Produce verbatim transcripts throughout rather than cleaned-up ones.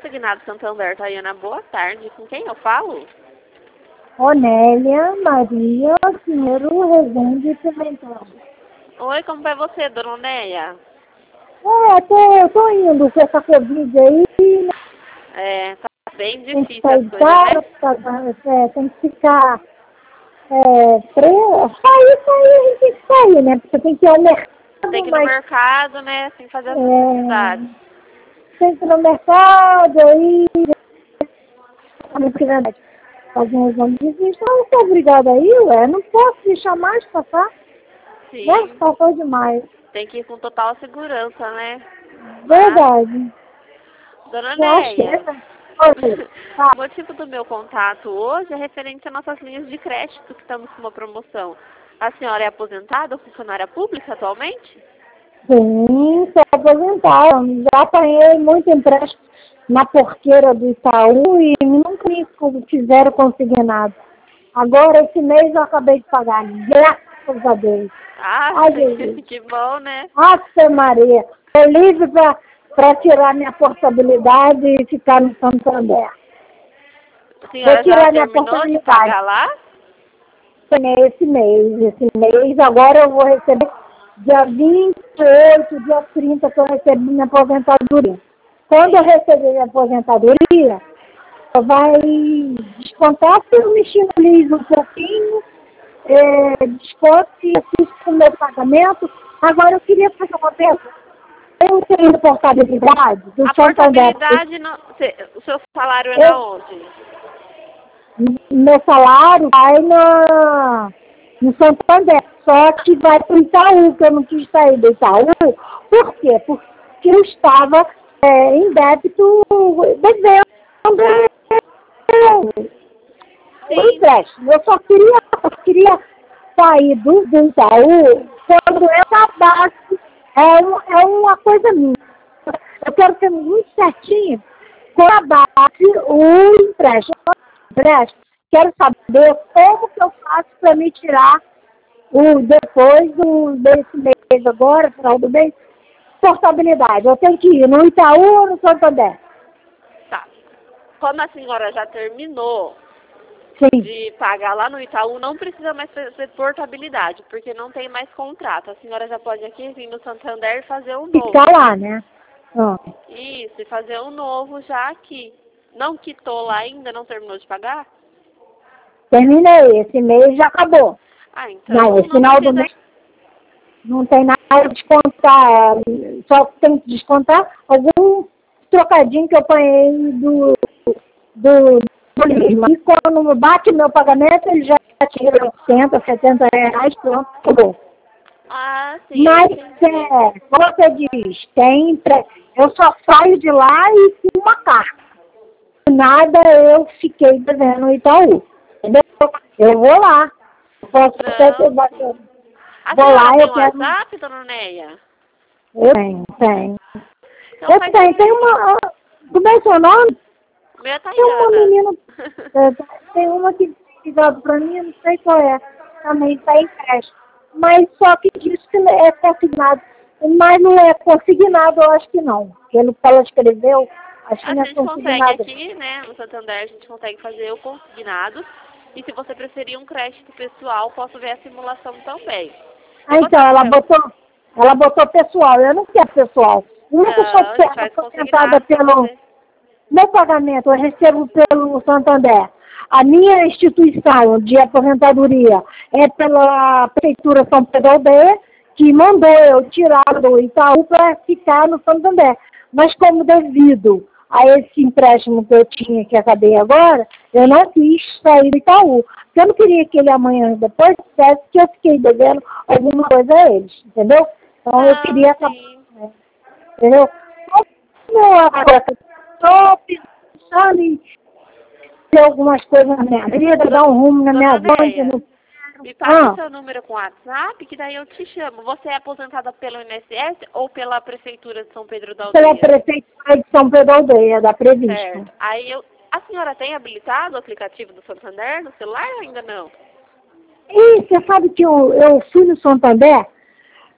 Consignado Santander, Tayana, boa tarde. Com quem eu falo? Onélia Maria Pinheiro Rezende Pimentel. Oi, como vai você, dona Onéia? É, tô, tô indo com essa Covid aí. É, tá bem Tem que difícil sair as de coisas, né? casa, tá, é, tem que ficar é, preso. Sair, sair, a gente tem que sair, né? Porque tem que ir ao Tem que mercado, ir no mas mercado, né? Tem que fazer as é, necessidades. tem que ir no mercado aí. Fazer um exame de vista. Eu não sou obrigada aí, ué. Não posso deixar mais passar. Né? Sim, Passou demais. tem que ir com total segurança, né? Mas, Verdade. dona Eu acho que é. Onéia, Oi, tá. o motivo do meu contato hoje é referente às nossas linhas de crédito, que estamos com uma promoção. A senhora é aposentada ou funcionária pública atualmente? Sim, sou aposentada. Já apanhei muito empréstimo na porqueira do Itaú e nunca me fizeram consignado. Agora, esse mês eu acabei de pagar, graças a Deus. Ah, Ai, Jesus. que bom, né? Ave Maria. Estou livre para tirar minha portabilidade e ficar no Santander. A Vou senhora já tirar minha terminou de portabilidade. pagar lá? Esse mês, esse mês, agora eu vou receber dia vinte e oito, dia trinta, que eu recebi minha aposentadoria. Quando eu receber minha aposentadoria, vai descontar se eu me estimulizo um pouquinho, é, desconto se eu fiz o meu pagamento. Agora eu queria fazer uma pergunta. Eu tenho portabilidade do A Santander. portabilidade, no, cê- o seu salário é na Eu, onde? meu salário vai na, no Santander, só que vai para o Itaú, que eu não quis sair do Itaú. Por quê? Porque eu estava é, em débito devendo o Sim. empréstimo. Eu só queria, eu queria sair do, do Itaú quando eu acabasse. É, um, é uma coisa minha. Eu quero ser muito certinho quando acabasse o empréstimo. empréstimo. Quero saber como que eu faço para me tirar o, depois do, desse mês agora, final do mês, portabilidade. Eu tenho que ir no Itaú ou no Santander? Tá. Como a senhora já terminou Sim. de pagar lá no Itaú, não precisa mais fazer portabilidade, porque não tem mais contrato. A senhora já pode aqui vir no Santander e fazer um novo. Ficar lá, né? Ah. Isso, e fazer um novo já aqui. Não quitou lá ainda, não terminou de pagar? Terminei. Esse mês já acabou. Ah, então Não, esse não final do precisa. mês não tem nada de descontar. Só tem que descontar algum trocadinho que eu apanhei do, do, do Lisma. E quando bate meu pagamento, ele já tira oitenta, setenta reais, pronto, acabou. Ah, sim, eu Mas, entendi. é, você diz, tem, pre- eu só saio de lá e com uma carta. Nada eu fiquei devendo no Itaú. Entendeu? Eu vou lá. Posso até ter Não. batido. A Vou lá, senhora tem eu um quero. WhatsApp, dona Neia? Eu tenho, tenho. Então Eu faz o tenho, tem seguinte. uma. Como é seu nome? O meu é Tem uma Tayana. menina. é, Tem uma que tem ligado pra mim, eu não sei qual é. Também está em creche. Mas só que diz que é consignado. Mas não é consignado, eu acho que não. Pelo que ela escreveu, acho que A não é gente consegue consignado. aqui, né, no Santander, a gente consegue fazer o consignado. E se você preferir um crédito pessoal, posso ver a simulação também. Ah, Vou então, passar no ela seu... botou, ela botou pessoal. Eu não quero pessoal. Uma pessoa Não, a que gente é faz aposentada consignado pra pelo você. meu pagamento, eu recebo pelo Santander. A minha instituição de aposentadoria é pela Prefeitura São Pedro Aldeia, que mandou eu tirar do Itaú para ficar no Santander. Mas como devido a esse empréstimo que eu tinha, que acabei agora, eu não quis sair do Itaú. Porque eu não queria que ele amanhã depois dissesse que eu fiquei devendo alguma coisa a eles, entendeu? Então eu Não, queria acabar, sim. entendeu? Como agora estou pensando em ter algumas coisas na minha vida, dar um rumo na minha Dona vida. Neia, Não... me passa o Ah, seu número com WhatsApp, que daí eu te chamo. Você é aposentada pelo I N S S ou pela Prefeitura de São Pedro da pela Aldeia? Prefeitura de São Pedro Aldeia, da Prevista. Certo. Aí eu... A senhora tem habilitado o aplicativo do Santander no celular ou ainda não? E você sabe que eu, eu fui no Santander,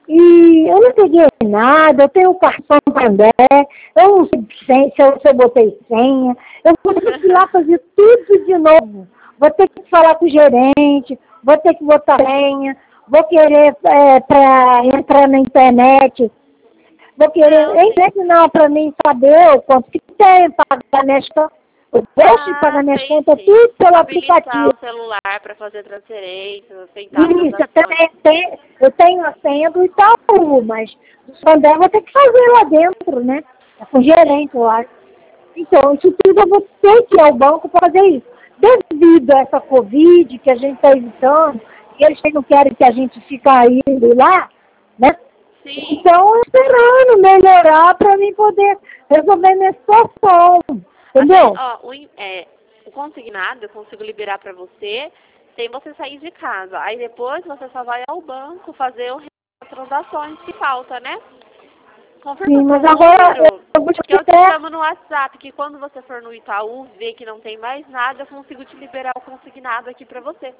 E eu não peguei nada, eu tenho o cartão Santander, eu não sei se eu, se eu botei senha, eu vou ter que ir lá fazer tudo de novo. Vou ter que falar com o gerente, vou ter que botar senha, vou querer é, para entrar na internet, vou querer, Não, a sim. internet não, para mim saber o quanto que tem, pagar minhas contas. Eu gosto de pagar Ah, minhas sei contas sim. tudo pelo Habilitar aplicativo. o celular para fazer transferências, aceitar Isso, eu, transações. também tenho, eu tenho a senha do Itaú, mas do Santander eu vou ter que fazer lá dentro, né? É com o gerente, eu acho. Então, isso tudo eu vou ter que ir ao banco para fazer isso. Devido a essa Covid que a gente está evitando, e eles não querem que a gente fique indo lá, né? Sim. Então, eu esperando melhorar para mim poder resolver minha situação, Assim, entendeu? ó, o, in- é, o consignado eu consigo liberar para você sem você sair de casa. Aí depois você só vai ao banco fazer o- as transações que falta, né? Confirma Sim, mas seu agora número, eu vou te que eu te até. chamo no WhatsApp, que quando você for no Itaú ver que não tem mais nada, eu consigo te liberar o consignado aqui pra você.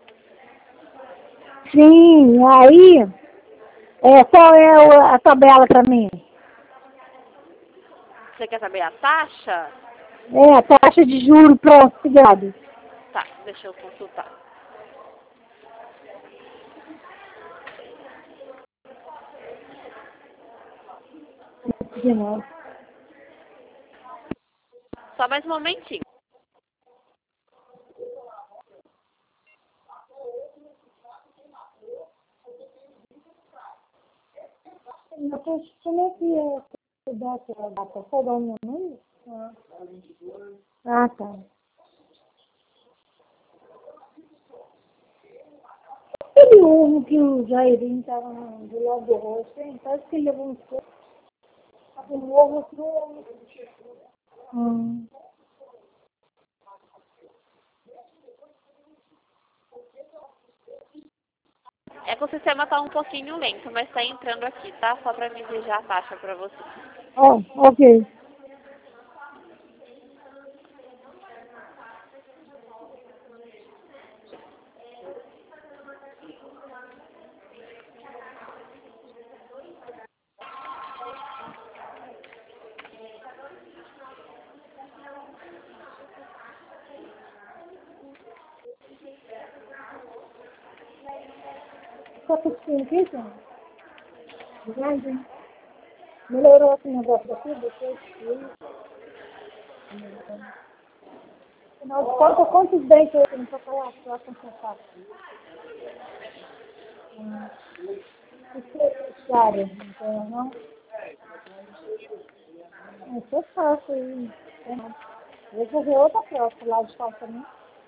Sim, aí, é, qual é o- a tabela para mim? Você quer saber a taxa? É, a taxa de juros para o segurado. Tá, deixa eu consultar. De novo. Só mais um momentinho. Mas como é que é a data? A data? Só dá o meu número? Ah, ah, tá. Aquele ovo que o Jairinho estava do lado do rosto, hein? Parece que ele levou um soco. Um ovo pro... Hum. É que o sistema tá um pouquinho lento, mas tá entrando aqui, tá? Só pra me dizer já a taxa pra você. Oh, ok. Só que assim, aqui, gente? Grande. Melhorou esse negócio daqui, depois que... Afinal de contas, quantos dentes eu tenho para falar para consertar? Hum. Isso é claro, então, não? Isso é fácil aí. Eu vou ver outra prova lá de fora também.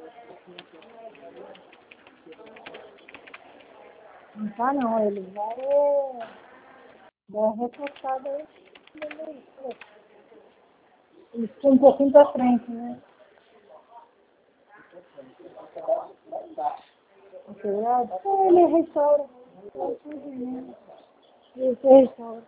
Não tá não, ele vai dar uma reforçada aí. Ele ficou um pouquinho pra frente, né? Operado. É, ele restaura. É tudo mesmo. Ele restaura.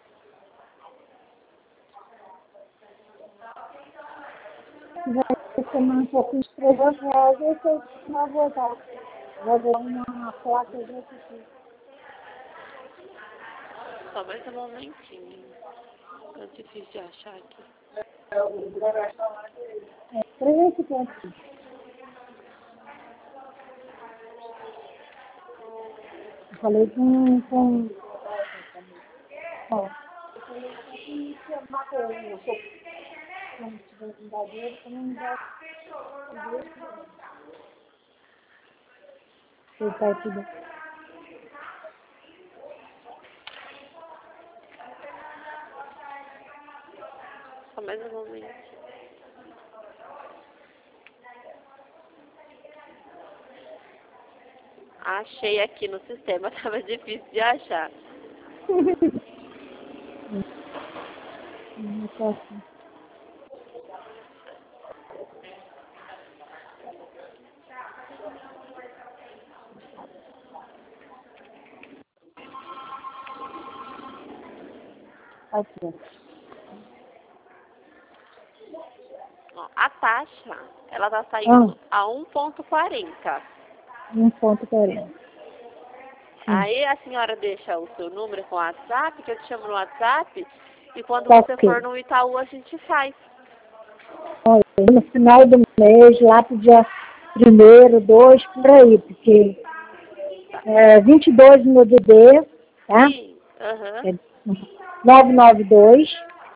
Vai tomar um pouquinho de trezentos reais e você vai voltar. Vai dar uma placa desse aqui. Só mais um momentinho. É difícil de achar aqui. É, trezentos e cinquenta. Eu falei com... com ó, eu falei que se eu mato eu sou como se tivesse verdadeiro, também não vai aceitar tudo. Só mais um momento. Achei aqui no sistema, tava difícil de achar. Não posso. Aqui. Ó, a taxa, ela tá Ah, saindo a um ponto quarenta. um ponto quarenta. Aí a senhora deixa o seu número com o WhatsApp, que eu te chamo no WhatsApp, e quando você Ok. for no Itaú a gente faz. Olha, no final do mês, lá pro dia primeiro, dois, por aí, porque é vinte e dois no D D, tá? Sim, aham. É nove nove dois,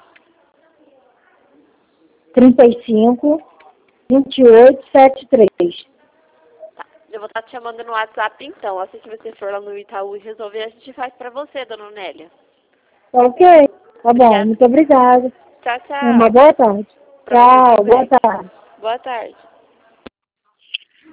trinta e cinco, vinte e oito, setenta e três. Tá. Eu vou estar te chamando no WhatsApp então. Assim que você for lá no Itaú e resolver, a gente faz pra você, dona Nélia. Ok, tá bom, Obrigada. muito obrigada. Tchau, Uma tchau. boa tarde. Pra você Tchau, boa também. tarde. Boa tarde.